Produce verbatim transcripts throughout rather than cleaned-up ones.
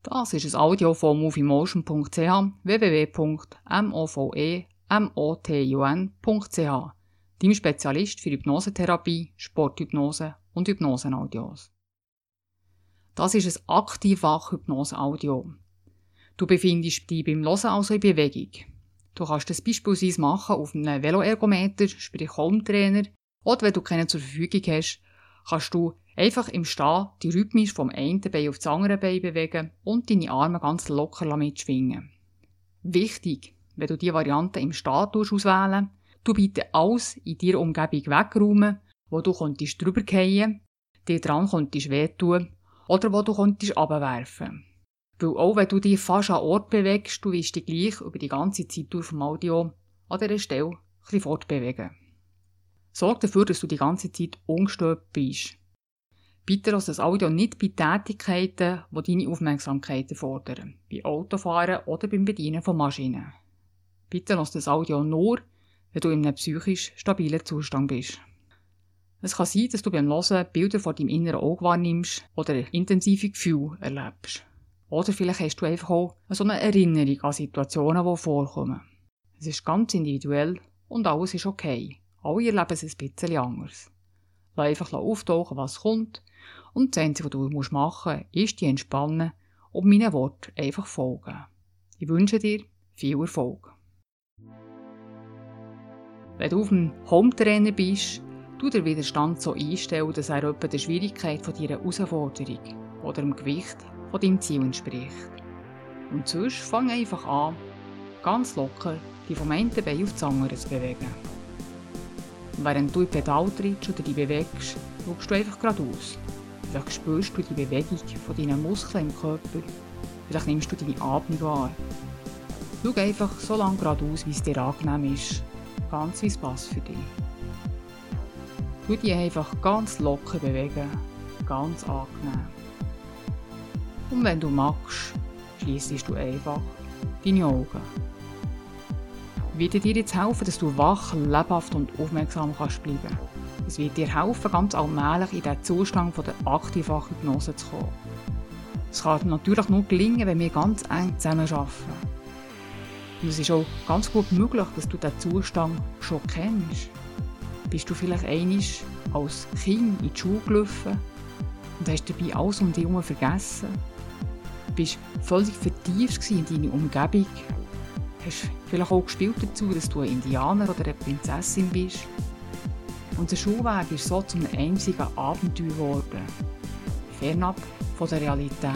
Das ist ein Audio von moviemotion punkt c h, w w w punkt movemotion punkt c h, deinem Spezialist für Hypnosetherapie, Sporthypnose und Hypnosenaudios. Das ist ein Aktivwach-Hypnose-Audio. Du befindest dich beim Hören also in Bewegung. Du kannst das beispielsweise machen auf einem Veloergometer, sprich Home-Trainer, oder wenn du keinen zur Verfügung hast, kannst du einfach im Stehen die rhythmisch vom einen Bein auf das andere Bein bewegen und deine Arme ganz locker mitschwingen. Wichtig, wenn du diese Variante im Stehen auswählen, du bitte alles in deiner Umgebung wegräumen, wo du könntest drüber fallen, dir dran könntest wehtun oder wo du könntest runterwerfen. Weil auch wenn du dich fast an Ort bewegst, du wirst dich gleich über die ganze Zeit durch vom Audio an dieser Stelle ein bisschen fortbewegen. Sorg dafür, dass du die ganze Zeit ungestört bist. Bitte lass das Audio nicht bei Tätigkeiten, die deine Aufmerksamkeit erfordern, bei Autofahren oder beim Bedienen von Maschinen. Bitte lass das Audio nur, wenn du in einem psychisch stabilen Zustand bist. Es kann sein, dass du beim Hören Bilder vor deinem inneren Auge wahrnimmst oder intensive Gefühle erlebst. Oder vielleicht hast du einfach auch so eine Erinnerung an Situationen, die vorkommen. Es ist ganz individuell und alles ist okay. Alle erleben es ein bisschen anders. Lass einfach auftauchen, was kommt. Und das Einzige, was du machen musst, ist dich entspannen und meinen Worten einfach folgen. Ich wünsche dir viel Erfolg. Wenn du auf dem Home-Trainer bist, tu den Widerstand so einstellen, dass er etwa der Schwierigkeit von deiner Herausforderung oder dem Gewicht von deinem Ziel entspricht. Und sonst fang einfach an, ganz locker die vom einen Bein auf das andere zu bewegen. Und während du in die Pedal trittst oder dich bewegst, schaust du einfach geradeaus. Vielleicht spürst du die Bewegung von deinen Muskeln im Körper. Vielleicht nimmst du deine Atmung wahr. Schau einfach so lange geradeaus, wie es dir angenehm ist. Ganz wie es passt für dich. Du dich einfach ganz locker bewegen. Ganz angenehm. Und wenn du magst, schliessest du einfach deine Augen. Ich werde dir jetzt helfen, dass du wach, lebhaft und aufmerksam kannst bleiben. Es wird dir helfen, ganz allmählich in den Zustand von der Aktivwach-Hypnose zu kommen. Es kann natürlich nur gelingen, wenn wir ganz eng zusammenarbeiten. Und es ist auch ganz gut möglich, dass du diesen Zustand schon kennst. Bist du vielleicht einmal als Kind in die Schule gelaufen und hast dabei alles um dich herum vergessen? Bist völlig vertieft in deine Umgebung? Hast vielleicht auch gespielt dazu, dass du ein Indianer oder eine Prinzessin bist? Und der Schulweg ist so zu einem einzigen Abenteuer geworden, fernab von der Realität.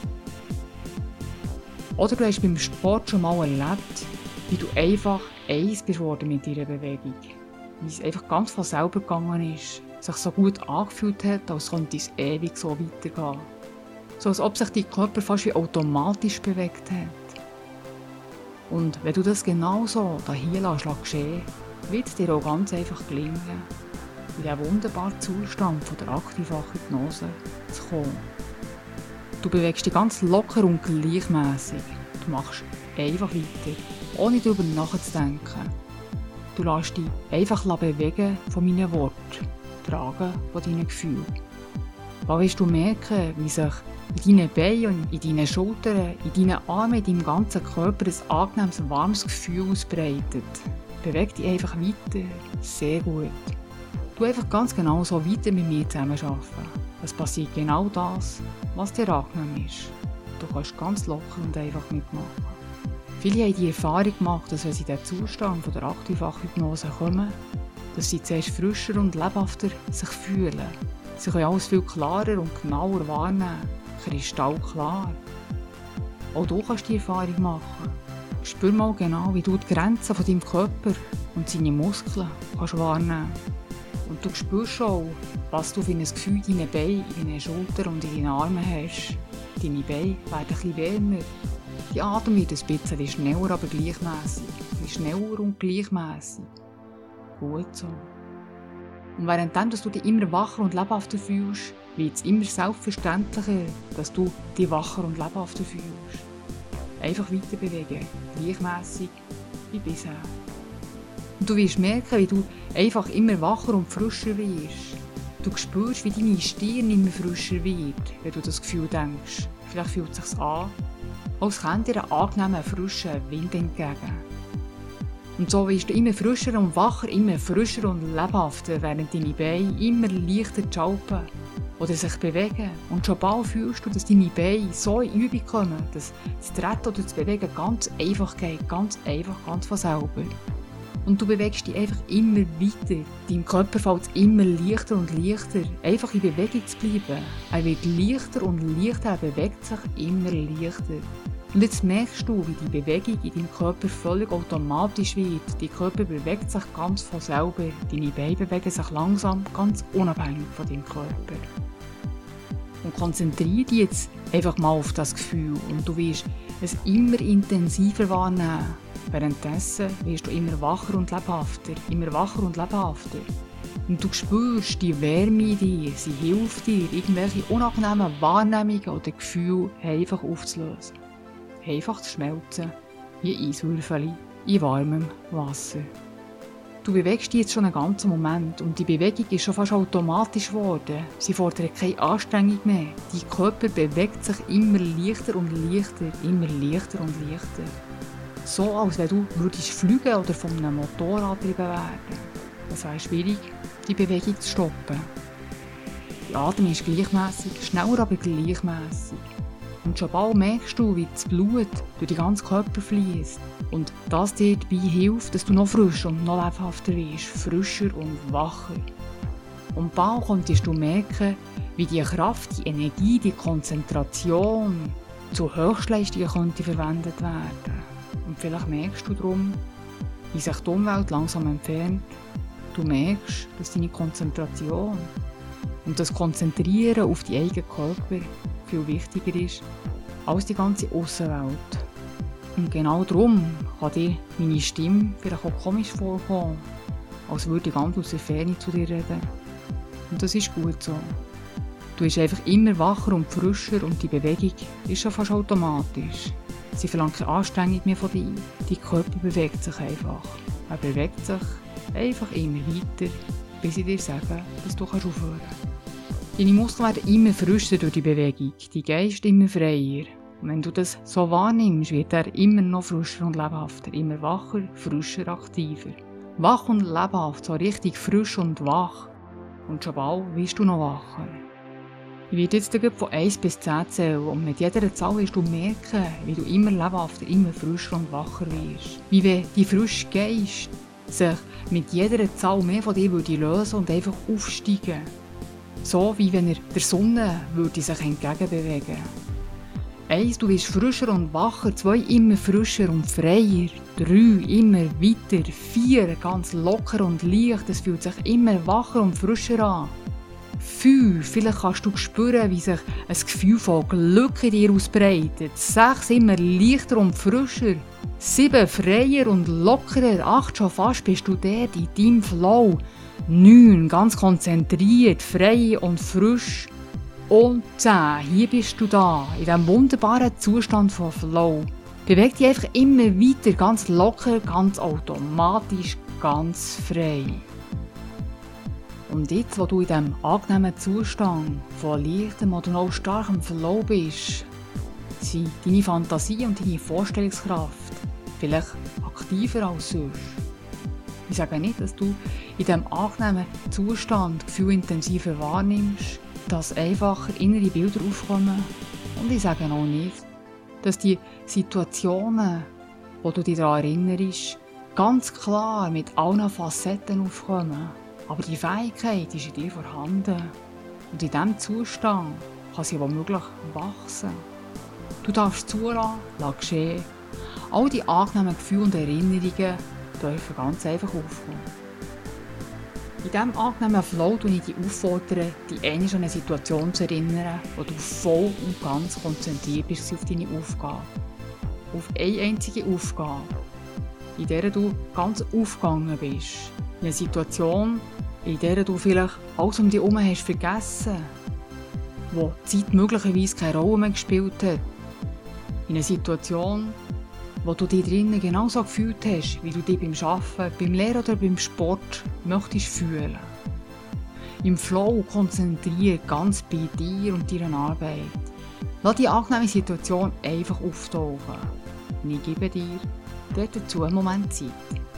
Oder du hast beim Sport schon mal erlebt, wie du einfach eins geworden mit deiner Bewegung. Wie es einfach ganz von selber gegangen ist, sich so gut angefühlt hat, als könnte es ewig so weitergehen. So als ob sich dein Körper fast wie automatisch bewegt hat. Und wenn du das genauso hier geschehen lässt, wird es dir auch ganz einfach gelingen, in diesen wunderbaren Zustand von der Aktivwach-Hypnose zu kommen. Du bewegst dich ganz locker und gleichmässig. Du machst einfach weiter, ohne darüber nachzudenken. Du lässt dich einfach bewegen von meinen Worten, tragen von deinen Gefühlen. Da wirst du merken, wie sich in deinen Beinen, in deinen Schultern, in deinen Armen, in deinem ganzen Körper ein angenehmes, warmes Gefühl ausbreitet. Beweg dich einfach weiter. Sehr gut. Du einfach ganz genau so weiter mit mir zusammenarbeiten. Es passiert genau das, was dir angenehm ist. Du kannst ganz locker und einfach mitmachen. Viele haben die Erfahrung gemacht, dass wenn sie in den Zustand von der Aktivwach-Hypnose kommen, dass sie zuerst frischer und lebhafter sich fühlen. Sie können alles viel klarer und genauer wahrnehmen. Kristallklar. Auch du kannst die Erfahrung machen. Spür mal genau, wie du die Grenzen von deinem Körper und seine Muskeln kannst wahrnehmen. Und du spürst auch, was du für ein Gefühl in deinen Beinen, in deinen Schultern und in deinen Armen hast. Deine Beine werden ein bisschen wärmer. Die Atem wird ein bisschen schneller, aber gleichmässig. Ein bisschen schneller und gleichmässig. Gut so. Und währenddem, dass du dich immer wacher und lebhafter fühlst, wird es immer selbstverständlicher, dass du dich wacher und lebhafter fühlst. Einfach weiter bewegen, gleichmässig wie bisher. Und du wirst merken, wie du einfach immer wacher und frischer wirst. du spürst, wie deine Stirn immer frischer wird, wenn du das Gefühl denkst. Vielleicht fühlt es sich an, als käme dir ein angenehmer, frischer Wind entgegen. Und so wirst du immer frischer und wacher, immer frischer und lebhafter, während deine Beine immer leichter schalpen oder sich bewegen. Und schon bald fühlst du, dass deine Beine so in Übung kommen, dass das Treten oder das Bewegen ganz einfach geht, ganz einfach, ganz von selber. Und du bewegst dich einfach immer weiter. Dein Körper fällt immer leichter und leichter, einfach in Bewegung zu bleiben. Er wird leichter und leichter, er bewegt sich immer leichter. Und jetzt merkst du, wie die Bewegung in deinem Körper völlig automatisch wird. Dein Körper bewegt sich ganz von selber. Deine Beine bewegen sich langsam, ganz unabhängig von deinem Körper. Und konzentriere dich jetzt einfach mal auf das Gefühl und du wirst es immer intensiver wahrnehmen. Währenddessen wirst du immer wacher und lebhafter, immer wacher und lebhafter. Und du spürst die Wärme in dir, sie hilft dir, irgendwelche unangenehmen Wahrnehmungen oder Gefühle einfach aufzulösen. Einfach zu schmelzen, wie Eiswürfel in warmem Wasser. Du bewegst dich jetzt schon einen ganzen Moment und die Bewegung ist schon fast automatisch geworden. Sie fordert keine Anstrengung mehr. Dein Körper bewegt sich immer leichter und leichter, immer leichter und leichter. So, als wenn du würdest fliegen oder von einem Motorrad getrieben werden. Es wäre schwierig, die Bewegung zu stoppen. Der Atem ist gleichmäßig, schneller aber gleichmäßig. Und schon bald merkst du, wie das Blut durch den ganzen Körper fließt. Und das dir dabei hilft, dass du noch frischer und noch lebhafter wirst, frischer und wacher. Und bald konntest du merken, wie die Kraft, die Energie, die Konzentration zu Höchstleistungen könnte verwendet werden. Und vielleicht merkst du darum, wie sich die Umwelt langsam entfernt. Du merkst, dass deine Konzentration und das Konzentrieren auf die eigenen Körper viel wichtiger ist als die ganze Aussenwelt. Und genau darum kann dir meine Stimme vielleicht auch komisch vorkommen, als würde ich ganz aus der Ferne zu dir reden. Und das ist gut so. Du bist einfach immer wacher und frischer und die Bewegung ist schon fast automatisch. Sie verlangt keine Anstrengung mehr von dir. Dein Körper bewegt sich einfach. Er bewegt sich einfach immer weiter, bis ich dir sage, dass du aufhören kannst. Deine Muskeln werden immer frischer durch die Bewegung, dein Geist immer freier. Und wenn du das so wahrnimmst, wird er immer noch frischer und lebhafter, immer wacher, frischer, aktiver. Wach und lebhaft, so richtig frisch und wach. Und schon bald wirst du noch wacher. Ich werde jetzt von eins bis zehn zählen und mit jeder Zahl wirst du merken, wie du immer lebhafter, immer frischer und wacher wirst. Wie wenn dein frischer Geist sich mit jeder Zahl mehr von dir würde lösen und einfach aufsteigen. So wie wenn er der Sonne würde sich entgegenbewegen. Eins, du wirst frischer und wacher. Zwei, immer frischer und freier. Drei, immer weiter. Vier, ganz locker und leicht. Es fühlt sich immer wacher und frischer an. Fünf, vielleicht kannst du spüren, wie sich ein Gefühl von Glück in dir ausbreitet. Sechs, immer leichter und frischer. Sieben, freier und lockerer. Acht, schon fast bist du dort in deinem Flow. Neun, ganz konzentriert, frei und frisch. Und zehn, hier bist du da, in diesem wunderbaren Zustand von Flow. Beweg dich einfach immer weiter, ganz locker, ganz automatisch, ganz frei. Und jetzt, wo du in diesem angenehmen Zustand von leichtem oder noch starkem Flow bist, sind deine Fantasie und deine Vorstellungskraft vielleicht aktiver als sonst. Ich sage nicht, dass du in diesem angenehmen Zustand Gefühle intensiver wahrnimmst, dass einfacher innere Bilder aufkommen. Und ich sage auch nicht, dass die Situationen, wo du dich daran erinnerst, ganz klar mit allen Facetten aufkommen. Aber die Fähigkeit ist in dir vorhanden. Und in diesem Zustand kann sie womöglich wachsen. Du darfst zulassen, lass geschehen. All die angenehmen Gefühle und Erinnerungen dürfen ganz einfach aufkommen. In diesem angenehmen Flow auffordere ich dich auffordern, dich einmal an eine Situation zu erinnern, wo du voll und ganz konzentriert bist auf deine Aufgabe. Auf eine einzige Aufgabe, in der du ganz aufgegangen bist. In einer Situation, in der du vielleicht alles um dich herum hast vergessen, wo die Zeit möglicherweise keine Rolle mehr gespielt hat. In einer Situation, wo du dich drinnen genauso gefühlt hast, wie du dich beim Arbeiten, beim Lehren oder beim Sport möchtest fühlen. In im Flow konzentriert, ganz bei dir und deiner Arbeit. Lass die angenehme Situation einfach auftauchen. Und ich gebe dir dazu einen Moment Zeit.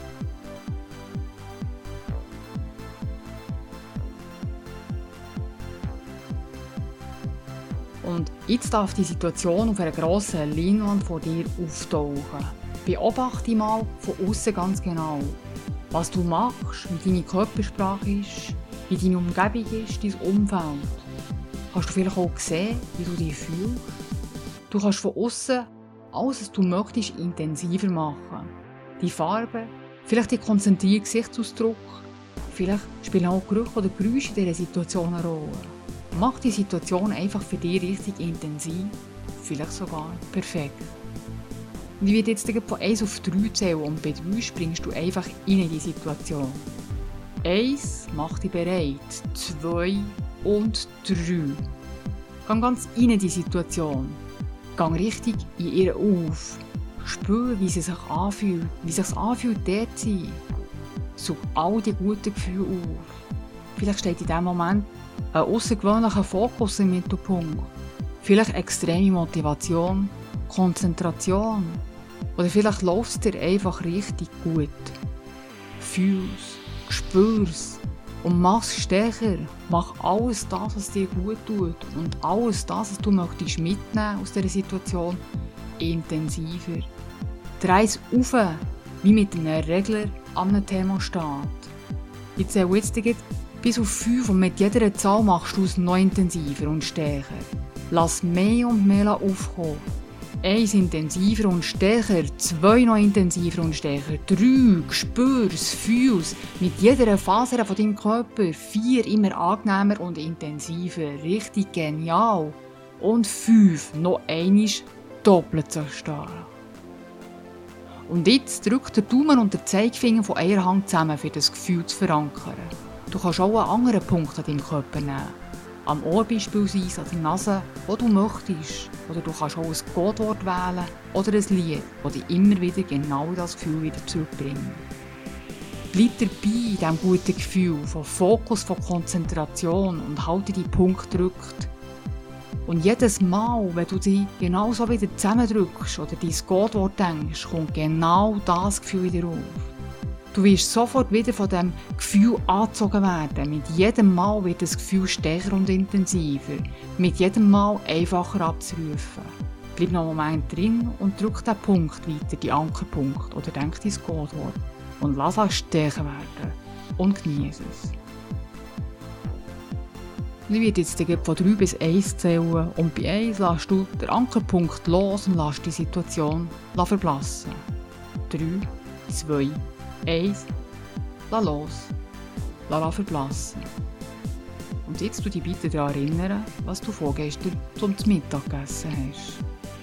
Und jetzt darf die Situation auf einer grossen Leinwand vor dir auftauchen. Beobachte mal von außen ganz genau, was du machst, wie deine Körpersprache ist, wie deine Umgebung ist, dein Umfeld. Kannst du vielleicht auch sehen, wie du dich fühlst? Du kannst von außen alles, was du möchtest, intensiver machen. Die Farben, vielleicht der konzentrierte Gesichtsausdruck, vielleicht spielen auch Gerüche oder Geräusche in dieser Situation eine Rolle. Mach die Situation einfach für dich richtig intensiv, vielleicht sogar perfekt. Und ich werde jetzt von eins auf drei zählen und bei drei springst du einfach in die Situation. eins, mach dich bereit. zwei und drei. Geh ganz in die Situation. Geh richtig in ihr auf. Spür, wie sie sich anfühlt, wie es sich anfühlt, dort zu sein. Such all die guten Gefühle auf. Vielleicht steht in diesem Moment ein außergewöhnlicher Fokus im Mittelpunkt. Vielleicht extreme Motivation, Konzentration. Oder vielleicht läuft es dir einfach richtig gut. Fühl's, spür's und mach's stärker. Mach alles das, was dir gut tut und alles das, was du möchtest mitnehmen aus dieser Situation, intensiver. Dreh es auf, wie mit einem Regler an einem Thermostat. Ich zähle jetzt bis auf fünf und mit jeder Zahl machst du es noch intensiver und stärker. Lass mehr und mehr aufkommen. eins intensiver und stärker, zwei noch intensiver und stärker, drei spür's, fühl's mit jeder Faser von deinem Körper, vier immer angenehmer und intensiver, richtig genial und fünf noch einmal doppelt so stark. Und jetzt drück der Daumen und der Zeigefinger von einer Hand zusammen, für das Gefühl zu verankern. Du kannst auch einen anderen Punkt an deinem Körper nehmen. Am Ohr beispielsweise, an der Nase, wo du möchtest. Oder du kannst auch ein Codewort wählen oder ein Lied, das dir immer wieder genau das Gefühl wieder zurückbringt. Bleib dabei in diesem guten Gefühl, von Fokus, von Konzentration und halte die Punkt gedrückt. Und jedes Mal, wenn du dich genau so wieder zusammendrückst oder dein Codewort denkst, kommt genau das Gefühl wieder auf. Du wirst sofort wieder von diesem Gefühl angezogen werden. Mit jedem Mal wird das Gefühl stärker und intensiver. Mit jedem Mal einfacher abzurufen. Bleib noch einen Moment drin und drück den Punkt weiter, den Ankerpunkt, oder denk dein Codewort. Und lass es stärker werden. Und genieße es. Ich werde jetzt von drei bis eins zählen und bei eins lässt du den Ankerpunkt los und lässt die Situation verblassen. drei, zwei, eins, lass los, lass verblassen. Und jetzt tu dich bitte daran erinnern, was du vorgestern zum Mittag gegessen hast.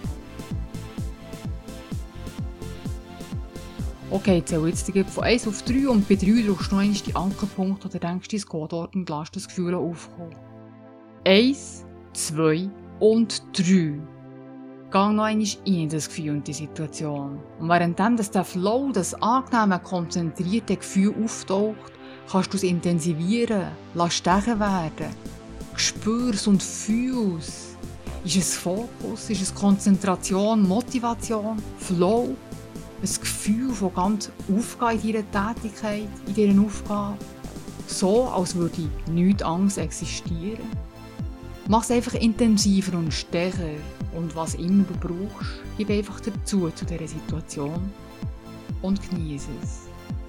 Okay, zähl jetzt von eins auf drei und bei drei drückst du noch einmal die Ankerpunkte oder denkst dein Codewort und lässt das Gefühl aufkommen. eins, zwei und drei. Geh noch einmal in das Gefühl und die Situation. Und währenddem dass der Flow, das angenehme, konzentrierte Gefühl auftaucht, kannst du es intensivieren, lass stärker werden. Spür es und fühl es. Ist es Fokus, ist es Konzentration, Motivation, Flow? Ein Gefühl von ganz Aufgehen in deiner Tätigkeit, in dieser Aufgabe? So, als würde nichts anderes existieren? Mach es einfach intensiver und stärker. Und was immer du brauchst, gib einfach dazu zu dieser Situation und genieße es.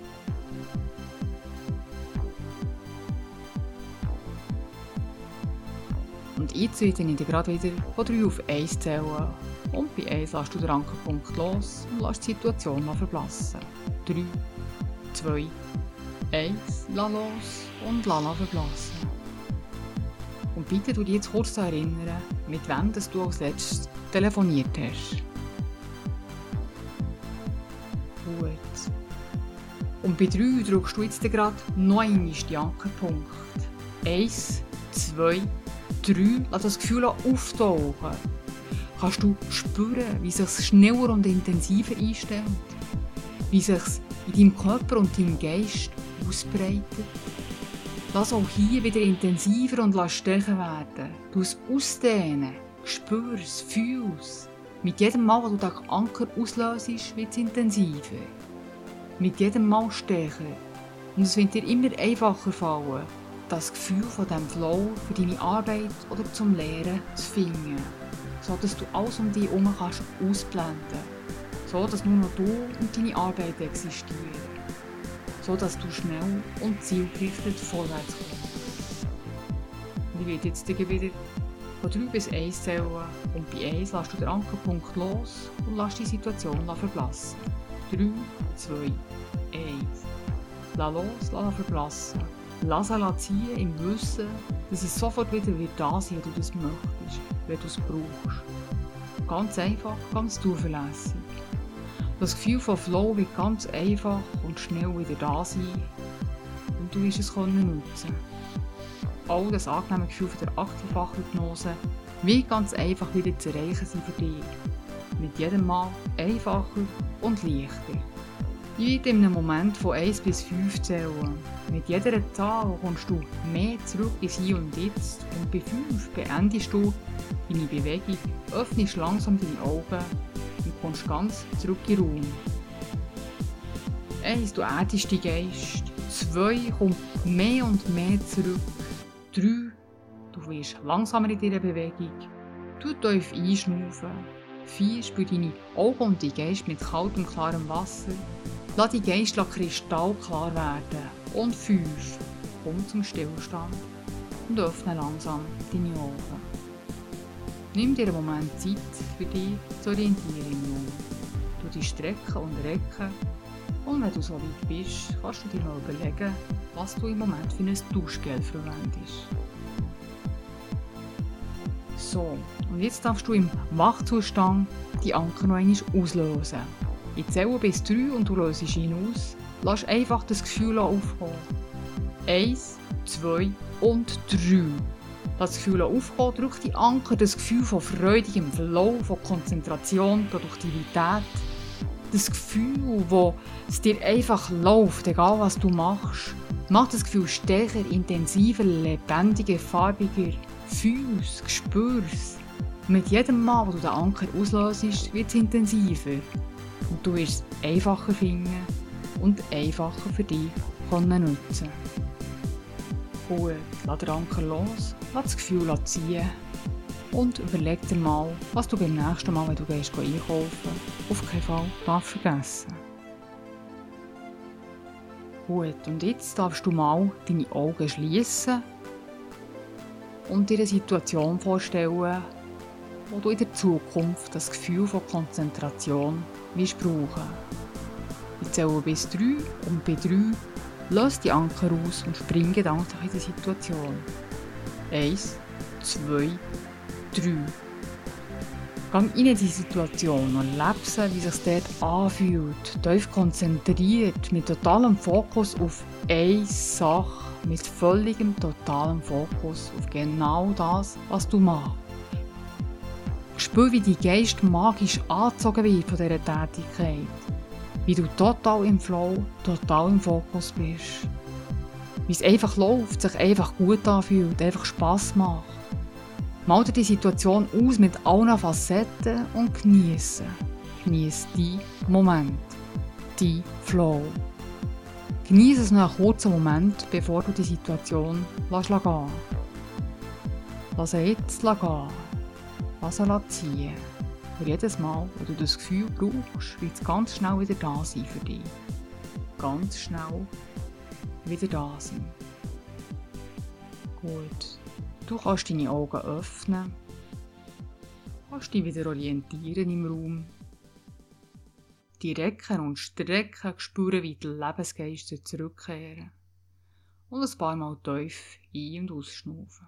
Und jetzt werde ich dir gerade wieder von drei auf eins zählen. Und bei eins lässt du den Ankerpunkt los und lässt die Situation mal verblassen. drei, zwei, eins, lass los und lass verblassen. Und bitte du dich jetzt kurz erinnern, mit wem dass du als letztes telefoniert hast. Gut. Und bei drei drückst du jetzt gerade noch einmal die Ankerpunkte. eins, zwei, drei, lass das Gefühl auftauchen. Kannst du spüren, wie es sich schneller und intensiver einstellt? Wie es sich in deinem Körper und deinem Geist ausbreitet? Lass auch hier wieder intensiver und lass stärker werden. Du es ausdehnen, spür es, fühl es. Mit jedem Mal, wo du den Anker auslöst, wird es intensiver. Mit jedem Mal stärker. Und es wird dir immer einfacher fallen, das Gefühl von diesem Flow für deine Arbeit oder zum Lehren zu finden. So dass du alles um dich herum kannst ausblenden. So dass nur noch du und deine Arbeit existieren. So dass du schnell und zielgerichtet vorwärts kommst. Und ich werde jetzt wieder von drei bis eins zählen und bei eins lässt du den Ankerpunkt los und lässt die Situation verblassen. drei, zwei, eins. Lass los, lass verblassen. Lass ihn ziehen im Wissen, dass es sofort wieder wird da sein, wenn du das möchtest, wenn du es brauchst. Ganz einfach, ganz zuverlässig. Das Gefühl von Flow wird ganz einfach und schnell wieder da sein und du wirst es nutzen. Auch das angenehme Gefühl von der Aktivfachhypnose wird ganz einfach wieder zu erreichen sein für dich. Mit jedem Mal einfacher und leichter. Ich werde in einem Moment von eins bis fünf zählen. Mit jeder Zahl kommst du mehr zurück ins Hier und Jetzt und bei fünf beendest du deine Bewegung, öffnest langsam deine Augen und kommst ganz zurück in den Raum. eins. Du erdest deinen Geist. zwei. Kommt mehr und mehr zurück. drei. Du wirst langsamer in deiner Bewegung. Du tief einschnaufen. vier. Spür deine Augen und deinen Geist mit kaltem, klarem Wasser. Lass dein Geist kristallklar werden. Und fünf. Komm zum Stillstand und öffne langsam deine Augen. Nimm dir einen Moment Zeit für dich zur Orientierung. Du dich strecken und recken. Und wenn du so weit bist, kannst du dir noch überlegen, was du im Moment für ein Duschgel verwendest. So, und jetzt darfst du im Wachzustand die Anker noch einmal auslösen. Ich zähle bis drei und du löst ihn aus. Lass einfach das Gefühl aufkommen. Eins, zwei und drei. Lass das Gefühl aufkommen, drück die Anker, das Gefühl von freudigem Flow, von Konzentration, Produktivität. Das Gefühl, wo es dir einfach läuft, egal was du machst. Mach das Gefühl stärker, intensiver, lebendiger, farbiger. Fühl es, spür es. Mit jedem Mal, wo du den Anker auslöst, wird es intensiver. Und du wirst es einfacher finden und einfacher für dich nutzen. Gut, lass den Anker los, lass das Gefühl ziehen und überleg dir mal, was du beim nächsten Mal, wenn du gehst einkaufen, auf keinen Fall darfst vergessen. Gut, und jetzt darfst du mal deine Augen schließen und dir eine Situation vorstellen, wo du in der Zukunft das Gefühl von Konzentration wirst brauchen. Ich zähle bis drei und bei drei löse die Anker aus und spring gedanklich in die Situation. Eins, zwei, drei. Gang in die Situation und lebe sie, wie sich dort anfühlt. Tief konzentriert, mit totalem Fokus auf eine Sache, mit völligem, totalem Fokus auf genau das, was du machst. Spür, wie dein Geist magisch angezogen wird von dieser Tätigkeit. Wie du total im Flow, total im Fokus bist. Wie es einfach läuft, sich einfach gut anfühlt, einfach Spass macht. Mal dir die Situation aus mit allen Facetten und genieße. Genieße deinen Moment, deinen Flow. Genieße es noch einen kurzen Moment, bevor du die Situation lässt gehen. Lass sie jetzt gehen. Lass sie ziehen. Und jedes Mal, wo du das Gefühl brauchst, wird es ganz schnell wieder da sein für dich. Ganz schnell wieder da sein. Gut. Du kannst deine Augen öffnen. Kannst dich wieder orientieren im Raum. Die Recken und Strecken spüren, wie die Lebensgeister zurückkehren. Und ein paar Mal tief ein- und ausschnaufen.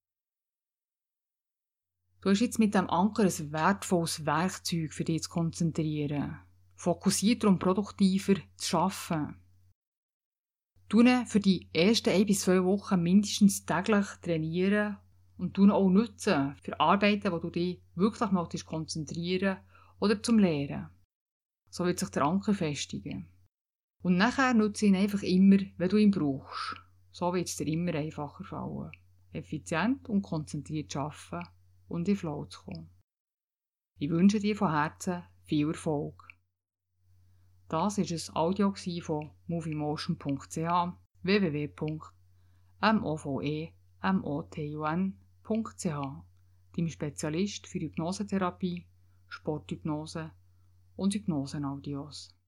Du hast jetzt mit dem Anker ein wertvolles Werkzeug für dich zu konzentrieren. Fokussierter und produktiver zu arbeiten. Du ihn für die ersten ein bis zwei Wochen mindestens täglich trainieren und du ihn auch nutzen für Arbeiten, wo du dich wirklich möchtest konzentrieren oder zum Lehren. So wird sich der Anker festigen. Und nachher nutze ihn einfach immer, wenn du ihn brauchst. So wird es dir immer einfacher fallen, effizient und konzentriert zu arbeiten und in Flow zu kommen. Ich wünsche dir von Herzen viel Erfolg. Das war ein Audio von moviemotion punkt c h, w w w punkt movemotion punkt c h, deinem Spezialist für Hypnosetherapie, Sporthypnose und Hypnosenaudios.